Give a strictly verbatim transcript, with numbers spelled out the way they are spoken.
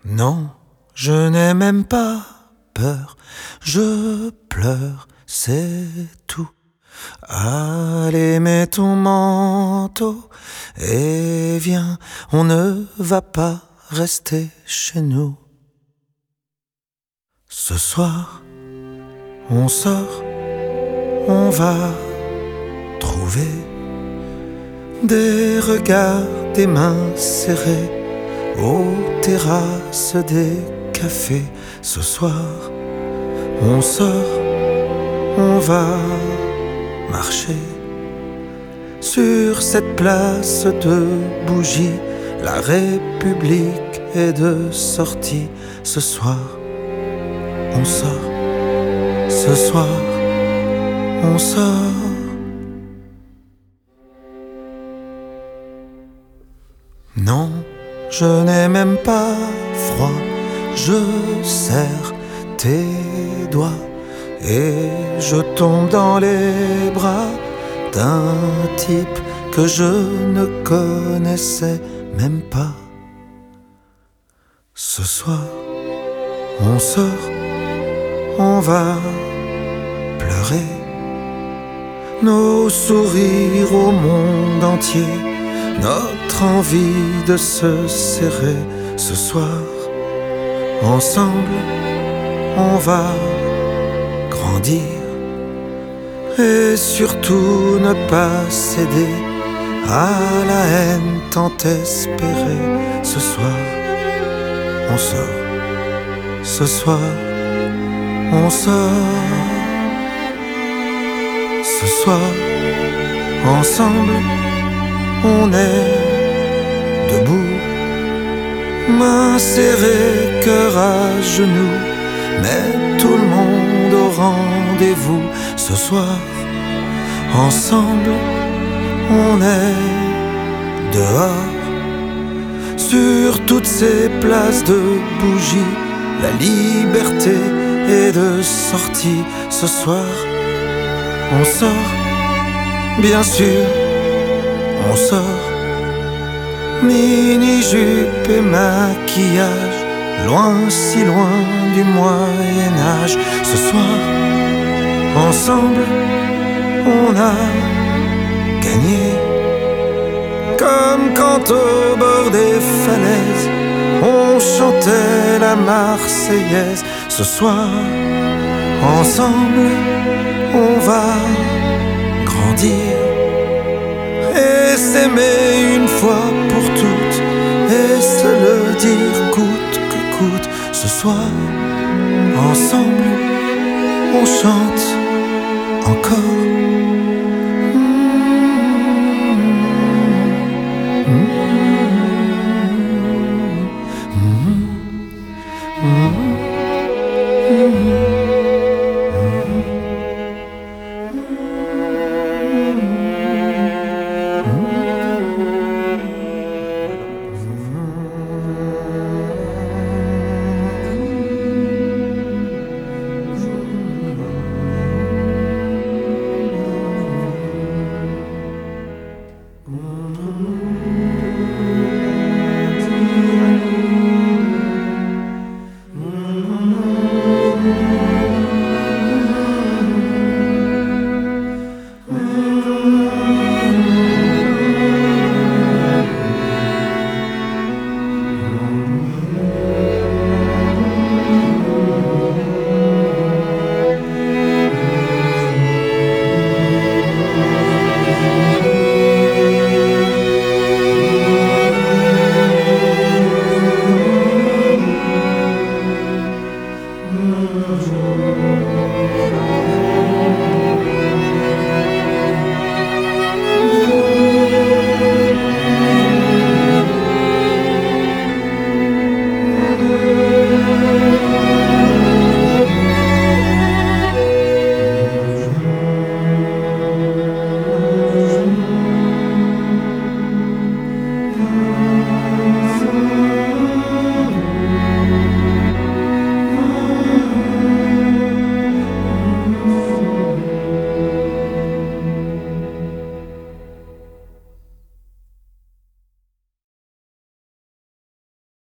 Non, je n'ai même pas peur, je pleure, c'est tout. Allez, mets ton manteau et viens, on ne va pas rester chez nous. Ce soir, on sort, on va trouver des regards, des mains serrées aux terrasses des cafés. Ce soir, on sort, on va marcher sur cette place de bougies. La République est de sortie. Ce soir, on sort. Ce soir, on sort. Non, je n'ai même pas froid. Je serre tes doigts et je tombe dans les bras d'un type que je ne connaissais même pas. Ce soir, on sort, on va pleurer nos sourires au monde entier, notre envie de se serrer. Ce soir, ensemble, on va grandir et surtout ne pas céder à la haine tant espérée. Ce soir, on sort. Ce soir, on sort. Ce soir, ensemble, on est debout, mains serrées, cœur à genoux, mais tout le monde au rendez-vous. Ce soir, ensemble, on est dehors, sur toutes ces places de bougies. La liberté est de sortie. Ce soir, on sort, bien sûr, on sort. Mini-jupe et maquillage, loin, si loin du Moyen-Âge. Ce soir, ensemble, on a gagné. Comme quand au bord des falaises, on chantait la Marseillaise. Ce soir, ensemble, on va grandir et s'aimer une fois pour toutes et se le dire coûte que coûte. Ce soir, ensemble, on chante encore.